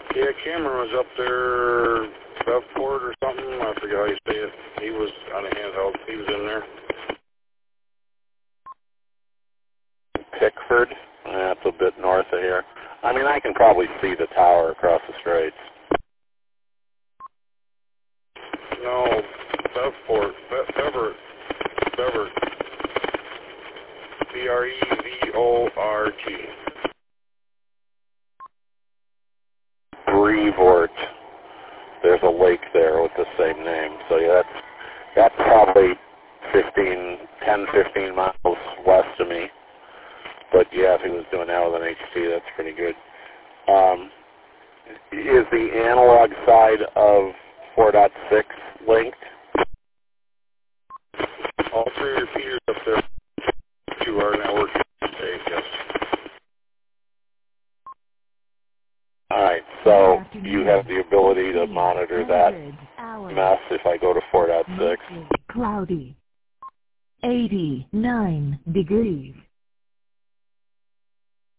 Yeah, Cameron was up there, Bevport or something. I forget how you say it. He was on a handheld. He was in there. Pickford. That's a bit north of here. I mean, I can probably see the tower across the straits. No, Bevport. Bevert. B-R-E-V-O-R-T. Brevort. There's a lake there with the same name. So yeah, that's probably 10, 15 miles west of me. But yeah, if he was doing that with an HT, that's pretty good. Is the analog side of 4.6 linked? All three repeaters up there to our network today, yes. All right, so you have the ability to monitor that mess if I go to 4.6. Cloudy. 89 degrees.